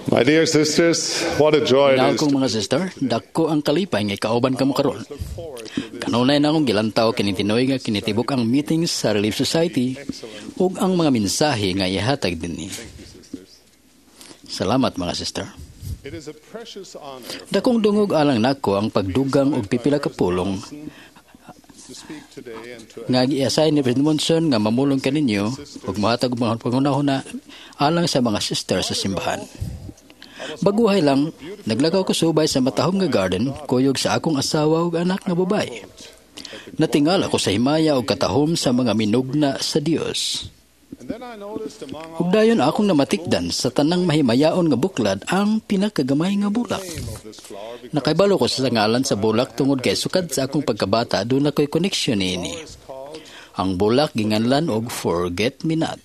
My dear sisters, what a joy it Inaw is kong to mga sister, dako ang kalipay nga kauban kamo karon. Kanunay na akong gilantaw kinitinoy nga kinitibok ang meetings sa Relief Society ug ang mga mensahe nga ihatag dinhi. Salamat mga sister. It is a precious honor Dakong dungog alang nako ang pagdugang og pipila ka pulong to speak today and to nga gi-assign ni President Monson nga mamulong kaninyo ug mahatag og mga pangunahuna alang sa mga sister sa simbahan. Baguhay lang, naglakaw ko subay sa matahong nga garden, kuyog sa akong asawa ug anak nga babae. Natingala ko sa himaya ug katahom sa mga minugna sa Dios. and then I noticed among Ug dayon akong namatikdan sa tanang mahimayaon nga buklad ang pinakagamay nga bulak. of this flower Nakaibalo ko sa ngalan sa bulak tungod kay sukad sa akong pagkabata doon ako'y connection niini. is called Ang bulak ginganlan og Forget Me Not.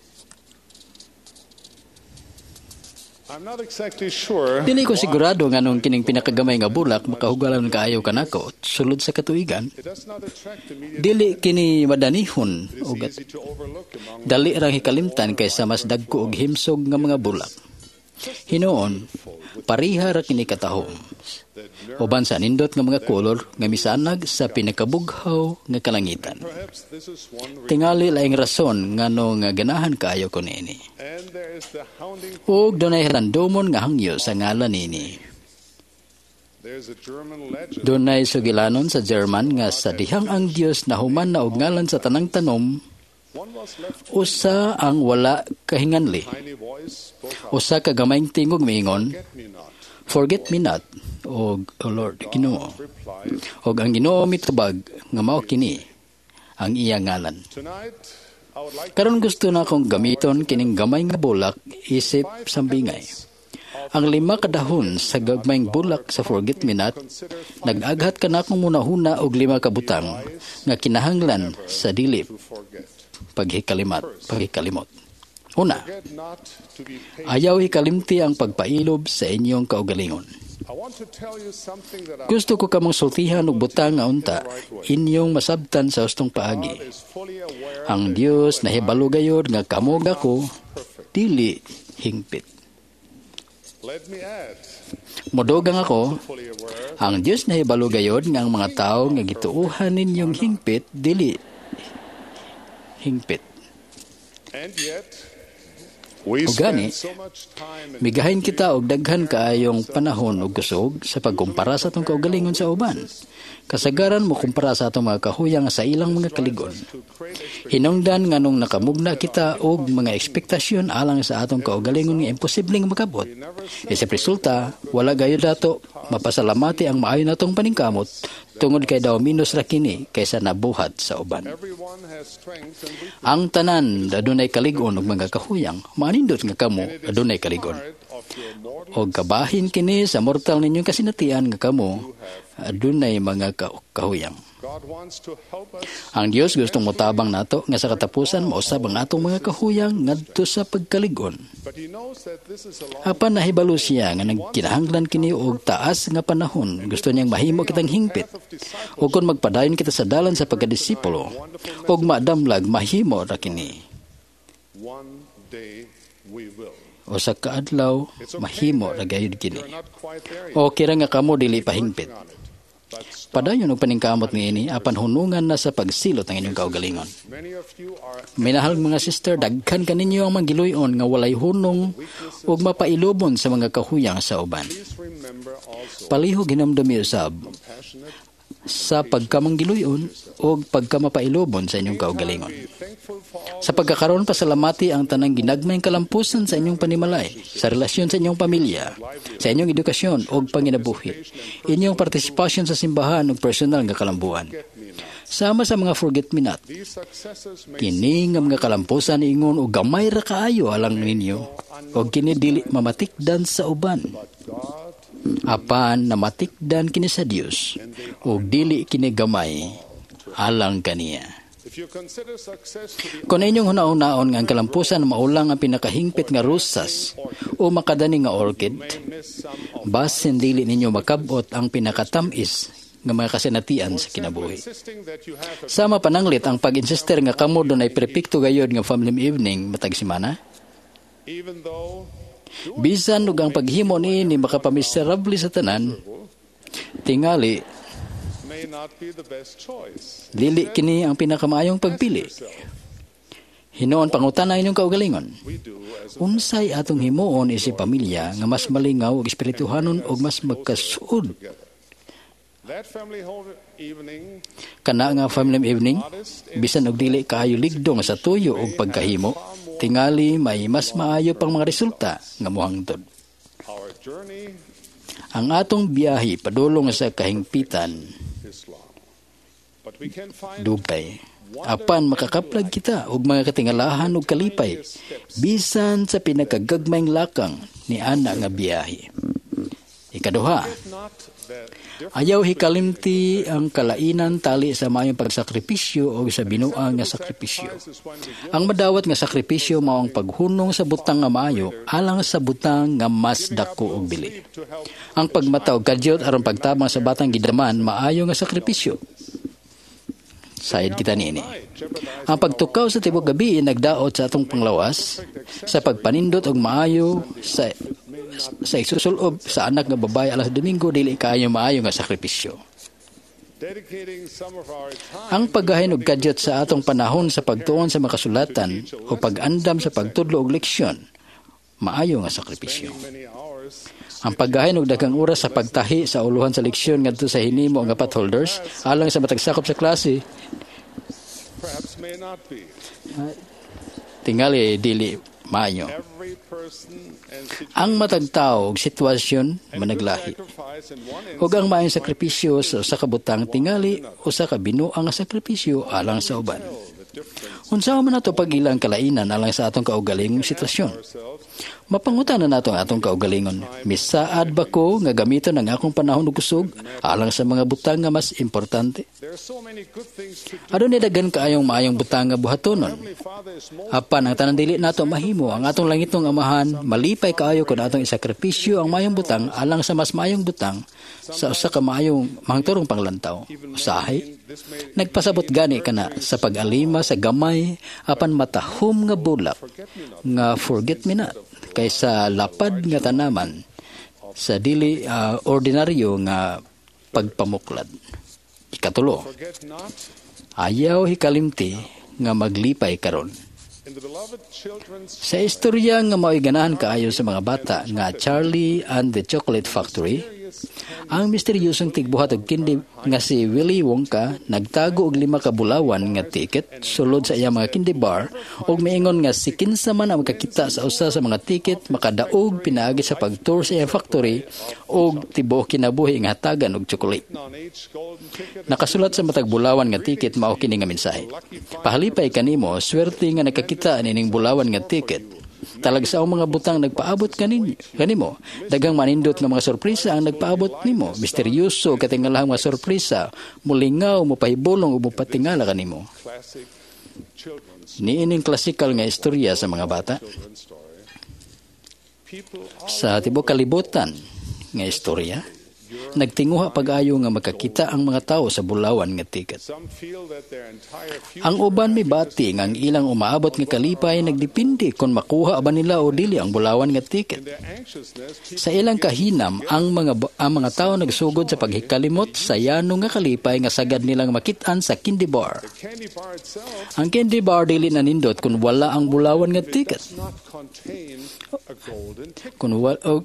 I'm not exactly sure Dili ko sigurado nga nung kining pinakagamay nga bulak makahugalan kaayo kanako sulod sa katuigan. it does not attract immediate Dili kini madanihon it is ug easy to overlook among dali rang hikalimtan kaysa mas dagko og himsog nga mga bulak. Hinuon, pariha ra kini katahom. Uban sa nindot nga mga kolor nga misanag sa pinakabughaw nga kalangitan. perhaps this is one Tingali laing rason ngano nga ganahan kaayo ko niini. and there is the hounding Ug dunay randomon nga hangyo sa ngalan niini. there's a German legend Dunay sugilanon sa German nga sa dihang ang Dios na human na og ngalan sa tanang tanom, one was left usa ang wala kahinganli. tiny voice spoke out Usa ka gamayng tingog miingon, get me not Forget me not, o Lord, Ginoo. replied Og ang Ginoo mitubag nga mao kini ang iyang ngalan. tonight I would like Karon gusto na akong gamiton kining gamay nga bulak isip sambingay. Ang 5 kadahon sa gagmayng bulak sa Forget Me Not, nag-aghat ka na akong munahuna og 5 ka butang nga kinahanglan sa dili to forget paghikalimot. Una, forget not to be patient. ayaw hikalimti ang pagpailob sa inyong kaugalingon. I want to tell you something that I Gusto ko kamong sultihan og butang nga unta inyong masabtan sa hustong paagi. is fully aware Ang Dios nahibalo gayod nga kamo ako dili hingpit. let me add Modogang ako, fully aware ang Dios nahibalo gayod nga ang mga tawo nga gituuhan ninyong hingpit dili hingpit. and yet we O gani, spend so much time in migahin kita og daghan kaayong panahon ug kusog sa pagkumpara sa atong kaugalingon sa uban. Kasagaran mo kumpara sa atong mga kahuyang sa ilang mga kaligon. to create Hinungdan nga nung nakamugna kita og mga ekspektasyon alang sa atong kaugalingon nga imposibleng makabot. Sa resulta, wala gayud dato mapasalamati ang maayo natong paningkamot tungod kay daw minus ra kini kaysa nabuhat sa uban. everyone has strengths and weaknesses Ang tanan adunay kaligon og mga kahuyang, manindot nga kamo adunay kaligon. of your mortal Og kabahin kini sa mortal ninyong kasinatian nga kamo adunay mga kahuyang. God wants to help us Ang Dios gustong motabang nato nga sa katapusan mausab ang atong mga kahuyang ngadto sa pagkaligon. but he knows that this is a long Apan nahibalo siya nga nagkinahanglan kini og taas nga panahon. Gusto niyang mahimo kitang hingpit. Ug kung magpadayon kita sa dalan sa pagkadisipulo, ug madamlag mahimo ra kini. one day we will O sa kaadlaw mahimo ra gayud kini. we're not quite there yet O kira nga kamo dili pahingpit. on it but Padayon og paningkamot niini apan hunungan na sa pagsilot ang inyong kaugalingon. many of you are Minahal mga sister, daghan kaninyo ang magiluyon nga walay hunong ug mapailobon sa mga kahuyang sa uban. please remember also Palihog hinamdumi usab passionate sa pagkamanggiluyon o pagkamapailobon sa inyong kaugalingon. be thankful for all Sa pagkakaroon pasalamati ang tanang ginagmayng kalampusan sa inyong panimalay, sa relasyon sa inyong pamilya, sa inyong edukasyon o panginabuhi, inyong partisipasyon sa simbahan o personal nga kalambuan. get me not Sama sa mga Forget Me Not, these successes may kini nga mga kalampusan ingon o gamay ra kaayo alang ninyo o kini dili mamatikdan sa uban. God Apan namatikdan kini sa Dios o dili kini gamay alang kaniya. if you consider success to be Kung inyong hunaon-naon nga ang kalampusan maulang ang pinakahingpit nga rosas o makadani nga orchid, miss some of basin dili ninyo makabot ang pinakatamis nga mga kasinatian sa kinabuhi. insisting that you have a Sama pananglit ang pag-insister nga kamo doon ay prepikto gayod nga family evening matag simana, even though Bisan ug ang paghimo niini makapamiserable sa tanan, tingali may not be the best choice. dili kini ang pinakamayong pagpili. Hinoon pangutana inyong kaugalingon. We do as Unsay atong himuon isip pamilya nga mas malingaw ug espirituhanon ug mas magkasuod that family home evening kana nga family evening bisan og dili kaayo ligdo nga sa tuyo ug pagkahimo tingali may mas maayo pang mga resulta nga mohangtod. our journey Ang atong biyahe padulong sa kahingpitan is long. But we can find dugay apan makakaplag kita og mga katingalahan ug kalipay bisan sa pinakagagmayng lakang ni ana nga biyahe. Ikaduha, not that different ayaw hikalimti ang kalainan tali sa mayong pagsakripisyo o sa binuang nga sakripisyo. is when we give Ang madawat nga sakripisyo mao ang paghunong sa butang nga maayo alang sa butang nga mas dako og bili. to help Ang pagmataw kadyot aron pagtabang sa batang gidaman maayo nga sakripisyo. Sayad kita niini. jeopardize Ang pagtukaw sa tibok gabi nagdaot sa atong panglawas sa pagpanindot og maayo sa isusulob sa anak nga babae alas Domingo dili kaayo maayo nga sakripisyo. dedicating some of our time Ang paggahin og kadyot sa atong panahon sa pagtuon sa makasulatan o pag-andam sa pagtudlo og leksyon maayo nga sakripisyo. many hours Ang paggahin og daghang oras sa pagtahi sa uluhan sa leksyon ngadto sa hinimo nga patholders alang sa matag sakop sa klase perhaps may not be. tingali dili maayo. Every person and situation Ang matag tawo og sitwasyon managlahi. sacrifice in one Ug ang maayong sakripisyo sa usa ka butang tingali usa ka binuang nga sakripisyo alang sa uban. Unsa man nato pag-ilang kalainan alang sa atong kaugalingong sitwasyon? ourselves Mapangutanan nato ang atong kaugalingon. Misaad ba ko nga gamiton ang akong panahon ug kusog alang sa mga butang nga mas importante? there are so many good things to do. Adunay daghan kaayong maayong butang nga buhatonon. Heavenly Father is more Apan ang tanan dili nato mahimo ang atong langitong amahan malipay kaayo kun atong isakripisyo ang maayong butang alang sa mas maayong butang sa usa ka maayong mahangturong panglantaw. Usahay this may nagpasabot gani kana sa pag-alima sa gamay apan matahom nga bulak nga forget me not kaysa lapad nga tanaman sa dili ordinaryo nga pagpamuklad. Ikatulo, forget not ayaw hikalimti nga maglipay karon. in the beloved children's Sa istorya nga mao'y ganahan kaayo sa mga bata nga Charlie and the Chocolate Factory, ang misteryosong tigbuhat og kindi nga si Willy Wonka nagtago og 5 ka bulawan nga ticket sulod sa iyang mga candy bar ug miingon nga si kinsa man ang makakita sa usa sa mga ticket makadaog pinaagi sa pagtour sa iyang factory og tibuok kinabuhi nga hatagan og tsokolate. on each golden ticket Nakasulat sa matag bulawan nga ticket mao kini nga mensahe. Pahalipay kanimo, swerte nga nakakita nining bulawan nga ticket. Talag sa mga butang nagpaabot kanimo. Daghang manindot nga mga sorpresa ang nagpaabot nimo. Misteryoso katingalahang mga sorpresa, mulingaw, mupahibulong o mupatingala kanimo. classic children's Niining klasikal nga istorya sa mga bata. story. People Sa tibok kalibutan nga istorya, nagtinguha pag-ayo nga makakita ang mga tao sa bulawan nga ticket. some feel that their entire future Ang uban may bati nga ang ilang umaabot nga kalipay nagdepende kung makuha ba nila o dili ang bulawan nga ticket. their anxiousness Sa ilang kahinam, ang mga tao nagsugod sa paghikalimot sa yano nga kalipay nga sagad nilang makit-an sa candy bar. candy bar itself Ang candy bar dili nanindot kung wala ang bulawan nga ticket. does not contain a golden ticket. Kung wala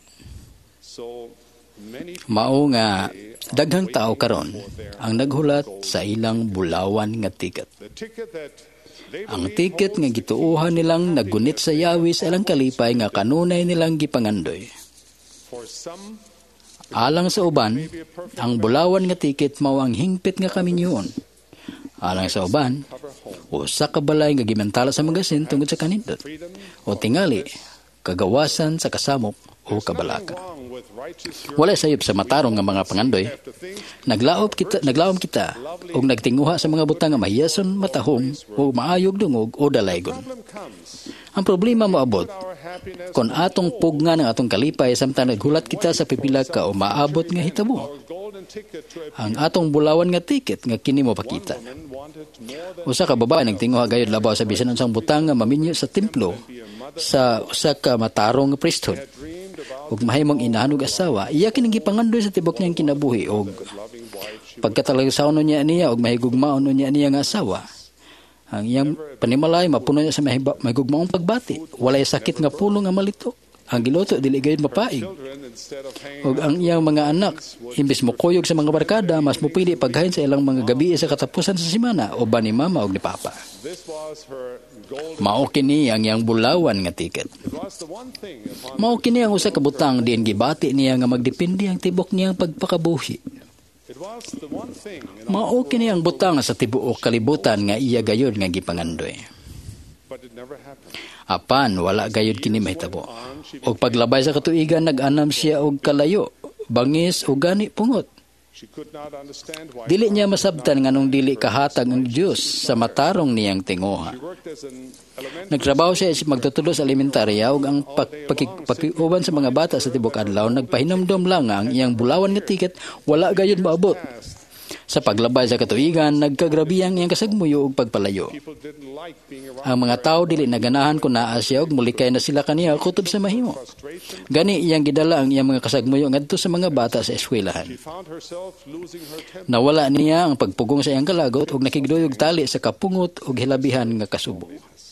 So many mao nga daghang tao karon ang naghulat sa ilang bulawan nga ticket. the ticket that they Ang believe ticket nga gituuhan nilang nagunit sa yawi sa ilang kalipay nga kanunay nilang gipangandoy. for some Alang sa uban, ang bulawan nga ticket mao ang hingpit nga kaminyoon. Alang sa uban, cover home usa ka balay nga gimantala sa magasin tungod sa kanindot. freedom O tingali, kagawasan sa kasamok o kabalaka. wrong with righteous Wala sayop sa matarong nga mga pangandoy. have to think Naglaom kita og nagtinguha sa mga butang nga mahiyason, matahom o maayog dungog o dalaygon. problem comes Ang problema moabot our happiness kon atong pugna ng atong kalipay samtang naghulat kita sa pipila ka o maabot nga hitabo. our golden ticket to a Ang atong bulawan nga ticket nga kini mo pakita. woman wanted more than Usa ka babae nagtinguha gayud labaw sa bisan unsang butang nga maminyo sa templo sa usa ka matarong nga priesthood had dreamed about ug mahimong inahan ug asawa, iya kining gipangandoy sa tibok niyang kinabuhi ug loving wife she pagkatalagsaon niya og mahigugmaon niya nga asawa. Ang iyang panimalay mapuno niya sa mahigugmaong pagbati. Walay sakit nga pulo nga malito. Ang giluto dili gayud mapaig. children instead of hanging Ug ang iyang mga anak imbis mo kuyog sa mga barkada, mas mupili paghain sa ilang mga gabi sa katapusan sa semana o ba ni mama ug ni papa. this was her golden Mao kini ang iyang bulawan nga tiket. it was the one thing upon Mao kini ang usa ka butang diin gibati niya nga magdepende ang tibok niyang pagpakabuhi. it was the one thing in Mao kini ang butang sa tibuok kalibutan nga iya gayud nga gipangandoy. but it never happened. Apan wala gayud kini mahitabo. Og paglabay sa katuigan nag-anam siya og kalayo, bangis ug gani pungot. She could not understand why Dili niya masabtan nganong dili kahatag ang Dios sa matarong niyang tinguha. she worked as an elementary Nagtrabaho siya sa magtutulo sa elementarya ug ang pakiuban sa mga bata sa tibok adlaw nagpahinumdom lang nga ang iyang bulawan nga tiket wala gayud maabot. Sa paglabay sa katuigan nagkagrabi ang iyang kasagmuyo ug pagpalayo. people didn't like being around Ang mga tao dili naganahan kung naa siya ug mulikay na sila kaniya kutob sa mahimo. frustration. Gani iyang gidala ang iyang mga kasagmuyo ngadto sa mga bata sa eskwelahan. She found herself losing her temper. Nawala niya ang pagpugong sa iyang kalagot ug nakigduyog tali sa kapungot ug hilabihan nga kasubo.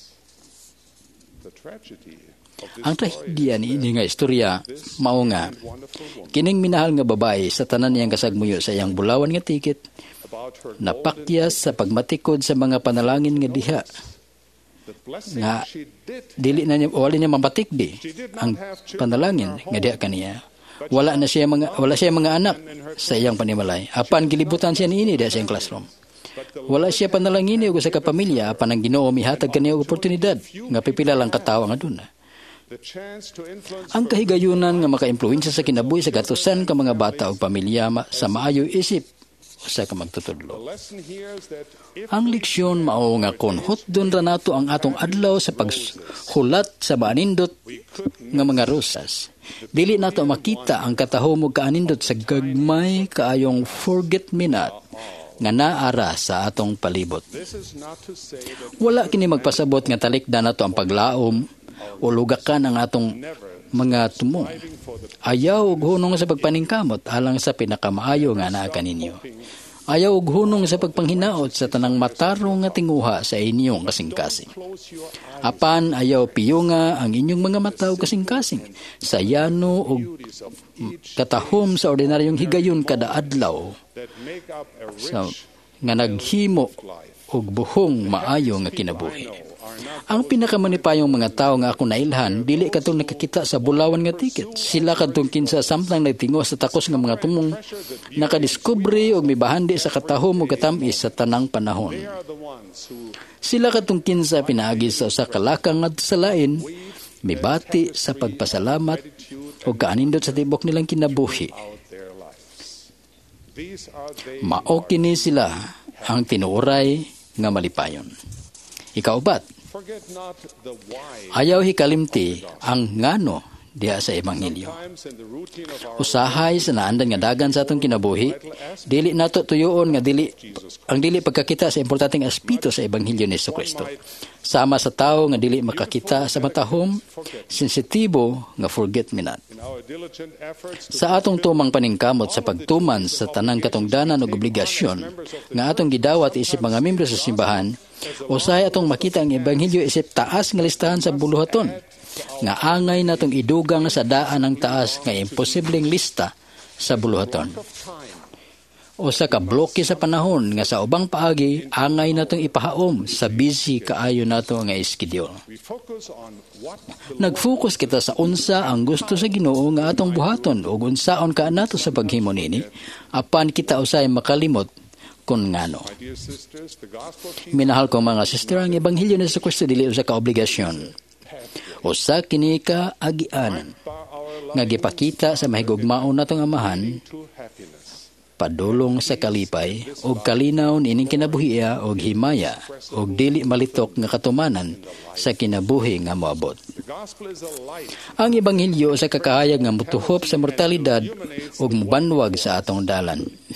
The tragedy of this Ang trahedya niini nga istorya mao nga wonderful woman kining minahal nga babae sa tanan niyang kasagmuyo sa iyang bulawan nga tiket about her napakyas sa pagmatikod sa mga panalangin nga diha the blessing nga she did. dili na niya wala niya mabatikdi ang panalangin nga diha kaniya. Wala siya mga anak sa iyang panimalay. Apan gilibutan siya niini diha sa iyang classroom. Wala siya panalangin ug sa kapamilya apan ang Ginoo mihatag kaniya og oportunidad nga pipila lang ka tawo nga aduna. The chance to influence Ang kahigayunan nga makaimpluwensya sa kinabuhi sa gatusan ka mga bata o pamilya sa maayo isip usa ka the magtutudlo. lesson here is that if Ang leksyon mao nga kon hutdon ra nato ang atong adlaw sa paghulat sa maanindot nga mga rosas. Dili nato makita ang katahom ug kaanindot sa gagmay kaayong forget-me-not nga naara sa atong palibot. this is not to say that Wala kini magpasabot nga talikdan nato ang paglaom o lugakan ang atong mga tumong. striving for the Ayaw og hunong sa pagpaningkamot alang sa pinakamaayo nga naa kaninyo. Ayaw og hunong sa pagpanghinaot sa tanang matarong nga tinguha sa inyong kasing-kasing. close your eyes Apan ayaw piyunga ang inyong mga mata og kasing-kasing sa yano og beauties of each katahom sa ordinaryong higayon kada adlaw that make up a rich sa nga naghimo life. og buhong maayo nga kinabuhi. Are not Ang pinakamanipayong mga tao nga ako nailhan, dili kadtong nakakita sa bulawan nga tiket. Sila kadtong kinsa samtang nagtingo sa takos nga mga tumong nakadiskubre og mibahandi sa katahom ug katamis sa tanang panahon. they are the ones who Sila kadtong kinsa pinaagi sa usa ka lakang ngadto sa lain, mibati sa pagpasalamat ug kaanindot sa tibok nilang kinabuhi. out their lives. These are they Mao kini sila ang tinuoray nga malipayon. Ikaupat, forget not the why. ayaw hikalimti ang ngano diha sa ebanghelyo. Times in the routine of our Usahay sa naandan nga dagan sa atong kinabuhi, dili nato tuyoon nga dili pagkakita sa importanteng aspeto sa ebanghelyo ni Jesucristo. Sama sa tawo nga dili makakita sa matahom, sensitibo nga forget-me-not. in our diligent efforts to Sa atong tumang paningkamot sa pagtuman sa tanang katungdanan ug obligasyon nga atong gidawat isip mga membro sa simbahan, usahay atong makita ang ebanghelyo isip taas nga listahan sa buluhaton nga angay natong idugang sa daan ng taas nga imposibleng lista sa buluhaton. O sa kabloke sa panahon nga sa ubang paagi angay natong ipahaom sa busy kaayo nato nga schedule. we focus on what the Nag-focus kita sa unsa ang gusto sa Ginoo nga atong buhaton ug unsaon ka nato sa paghimo nini apan kita usay makalimot kun ngano. my dear sisters, the gospel teaches Minahal ko mga sister, ang ebanghelyo ni Jesucristo dili usa ka obligasyon. Usa kini ka agianan our nga gipakita sa mahigugmaon natong amahan to happiness. padulong sa kalipay ug kalinaw niining kinabuhiya ug himaya ug dili malitok nga katumanan sa kinabuhi nga moabot. The gospel is a light Ang ebanghelyo sa kakahayag nga mutuhop sa mortalidad ug mubanwag sa atong dalan.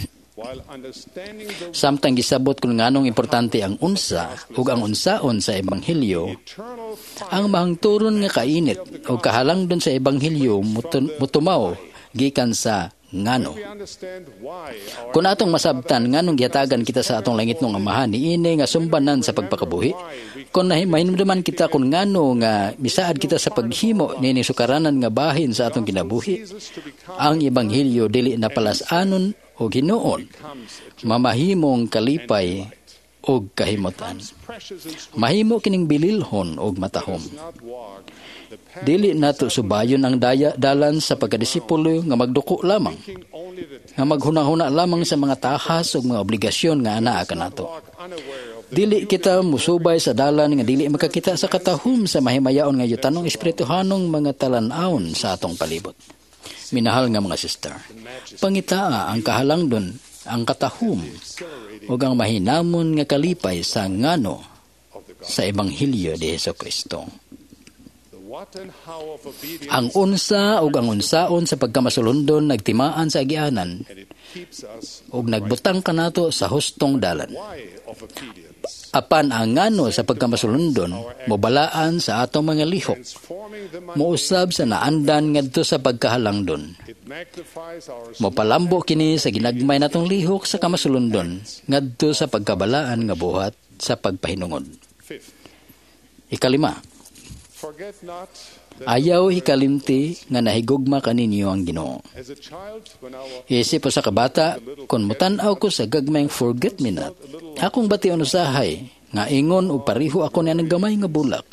while understanding the Samtang gisabot kung nganong importante ang unsa ug ang unsaon sa ebanghelyo, eternal fire. ang mahangturon nga kainit o kahalangdon sa ebanghelyo mutumaw gikan sa ngano. We understand why our Kung atong masabtan nganong gihatagan kita sa atong langit ng amahan niini nga sumbanan sa pagpakabuhi, kung mahinumduman kita kung ngano nga misaad kita sa paghimo niini sukaranan nga bahin sa atong kinabuhi, Jesus to become ang ebanghelyo dili na palasanon o hinuon, mamahimong kalipay o kahimutan. precious and sweet, Mahimo kining bililhon og matahom. not walk the path Dili nato subayon ang dalan sa pagkadisipulo nga magduko lamang, only the nga maghuna-huna lamang sa mga tahas ug mga obligasyon nga anaa kanato. walk unaware of the Dili kita musubay sa dalan nga dili makakita sa katahom sa mahimayaon nga yutanong espirituhanong mga talan-awon sa atong palibot. Minahal nga mga sister, pangitaa ang kahalangdon, ang katahom, ug ang mahinamon nga kalipay sa ngano sa ebanghelyo ni Hesukristo. the what and how of obedience, Ang unsa ug ang unsaon sa pagkamasulundon nagtimaan sa agianan and it keeps us ug nagbutang kanato sa hustong dalan. why of obedience, Apan ang ngano sa pagkamasulundon mobalaan sa atong mga lihok, transforming the mind. mousab sa naandan ngadto sa pagkahalangdon. It magnifies our Mopalambo kini sa ginagmay natong lihok sa kamasulundon ngadto sa pagkabalaan nga buhat sa pagpahinungod. fifth. Ikalima, Forget not that ayaw hikalimti nga nahigugma kaninyo ang Ginoo. as a child, when our Isip sa kabata, kung mutan-aw ko sa gagmayng forget-me-not, akong bation usahay, nga ingon o pariho ako na gamay nga bulak.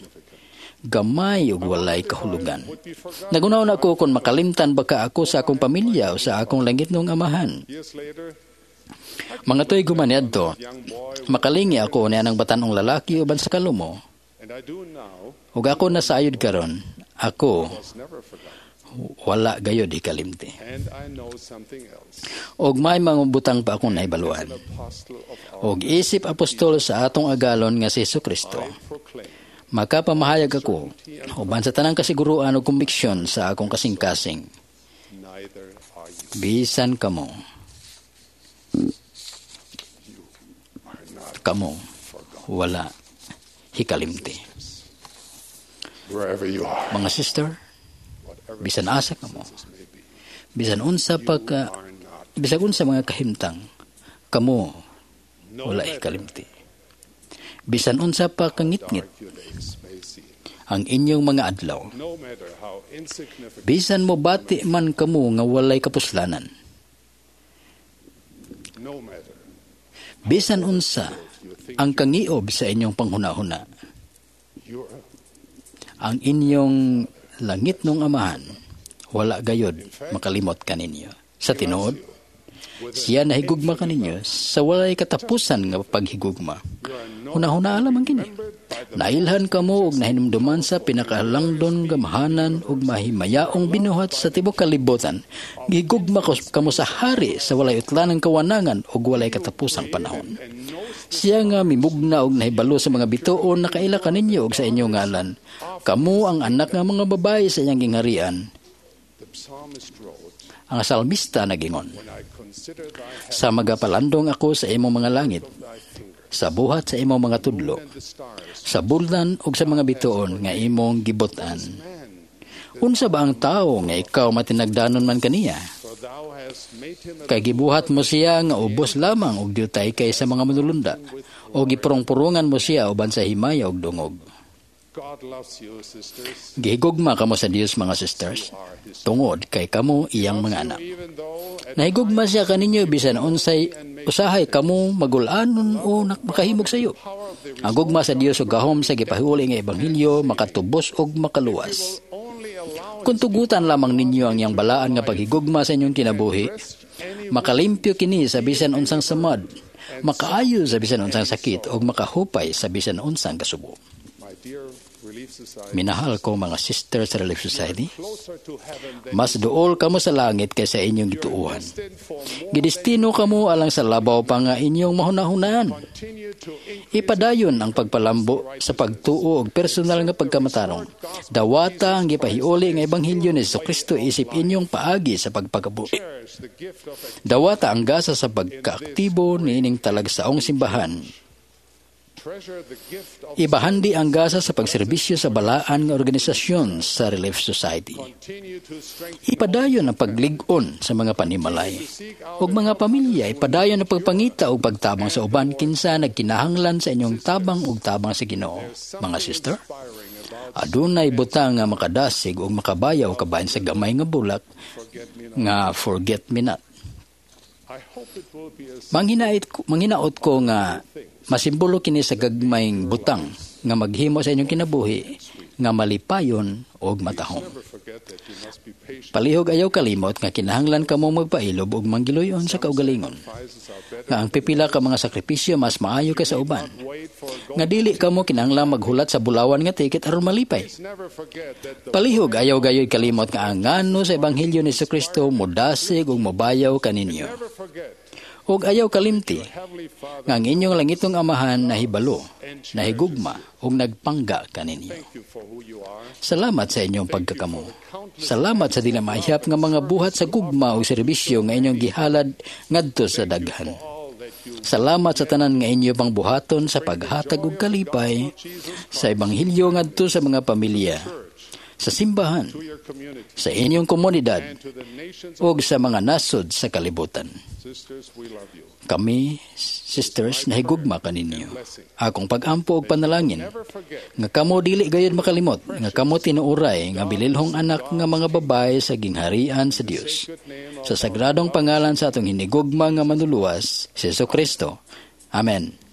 Gamay ug walay kahulugan. Nagunaw na ko kung makalimtan baka ako sa akong pamilya o sa akong langit nung amahan. years later, Mga to'y gumaniadto, young boy, makalingi ako na ng batanong lalaki uban sa kalumo. and I do now, Ug ako nasayod karon, ako was never forgotten. wala gayod hikalimti. And I know something else. Og may mga butang pa akong naibaluan. Apostle of our Og isip apostol sa atong agalon nga si Hesukristo. proclaim. Makapamahayag ako uban sa tanang kasiguruan o kumbiksyon sa akong kasing-kasing. Neither are you. Bisan kamo. Kamo wala hikalimti. Wherever you are, Mga sister, whatever bisan asa kamo, this may be, bisan unsa pagka are not. bisan unsa mga kahimtang, kamo No wala matter hikalimti. Bisan unsa pa kangitngit dark your days may seem. ang inyong mga adlaw. No matter how insignificant, Bisan mo bati man kamo nga walay kapuslanan. no matter Bisan unsa you think ang kangiob sa inyong panghuna-huna, you're ang inyong langit nung amahan, wala gayod makalimot kaninyo. Sa tinuod, siya nahigugma kaninyo sa walay katapusan nga paghigugma. Huna-huna alam ang kini. Nailhan kamo og nahinumduman sa pinakahalangdon gamahanan ug mahimayaong binuhat sa tibok kalibutan. Gihigugma kamo sa hari sa walay utlanang kawanangan ug walay katapusang panahon. Siya nga mimugna og nahibalo sa mga bituon na kaila kaninyo og sa inyong ngalan. Kamo ang anak nga mga babae sa iyang gingharian. the psalmist wrote, Ang salmista nagingon, when I consider thy hand sa magapalandong ako sa imong mga langit, thy finger sa buhat sa imong mga tudlo, and the stars, sa bulan ug sa mga bituon nga imong gibutan. man, Unsa ba ang tao nga ikaw matinagdanon man kaniya? for thou hast made him a Kay gibuhat mo siya nga ubos lamang og diutay kay sa mga manulunda, o gipurong-purungan mo siya uban sa himaya ug dungog. God loves you, sisters. Gihigugma kamo sa Dios, mga sisters, Are his tungod kay kamo iyang mga anak. even though at Nahigugma siya kaninyo bisan unsay usahay kamo magulanon o makahimog sa iyo. power of the Ang gugma sa Dios ug gahom sa gipahuli nga ebanghelyo makatubos ug makaluwas. only allow Kung tugutan lamang ninyo ang iyang balaan nga paghigugma sa inyong kinabuhi, any makalimpyo kini sa bisan unsang samad, makaayo sa bisan unsang sakit ug makahupay sa bisan unsang kasubo. my dear Relief Society Minahal ko mga sister sa Relief Society, closer to heaven than mas duol kamo sa langit kaysa inyong gituuhan. destined for more Gidestino kamo alang sa labaw pa nga inyong mahunahunaan. continue Ipadayon ang pagpalambo sa pagtuo og personal nga pagkamatarong. Dawata ang gipahiuli nga ebanghelyo ni Jesucristo isip inyong paagi sa pagpakabuhi. Dawata ang gasa sa pagkaaktibo niining talagsaong simbahan. Ibahandi ang gasa sa pagserbisyo sa balaan nga organisasyon sa Relief Society. Ipadayon ang paglig-on sa mga panimalay. Ug mga pamilya, ipadayon ang pagpangita ug pagtabang sa uban kinsa nagkinahanglan sa inyong tabang ug tabang sa Ginoo. Mga sister, adunay butang nga makadasig ug makabayaw kabahin sa gamay nga bulak nga forget me not. Manghinaot ko nga masimbolo kini sa gagmayng butang nga maghimo sa inyong kinabuhi nga malipayon og matahong. Palihog ayaw kalimot nga kinahanglan kamo magpailob og manggiloyon sa kaugalingon. Nga ang pipila ka mga sakripisyo mas maayo ka sa uban. Nga dili kamo kinahanglan maghulat sa bulawan nga tiket aron malipay. Palihog ayaw gayoy kalimot nga ang ngano sa ebanghelyo ni Jesucristo modasig ug mobayaw kaninyo. Ug ayaw kalimti nga ang inyong langitong amahan nahibalo, nahigugma ug nagpangga kaninyo. Salamat sa inyong pagkakamo. Salamat sa dili mahiyap nga mga buhat sa gugma ug serbisyo nga inyong gihalad ngadto sa daghan. Salamat sa tanan nga inyo pang buhaton sa paghatag og kalipay sa ebanghelyo ngadto sa mga pamilya, sa simbahan, sa inyong komunidad, ug sa mga nasod sa kalibutan. Kami, sisters, nahigugma kaninyo. Akong pag-ampo og panalangin, nga kamo dili gayud makalimot, nga kamo tinuuray, nga bililhong anak nga mga babae sa gingharian sa Dios. Sa sagradong pangalan sa atong hinigugma nga manuluwas, si Jesucristo. Amen.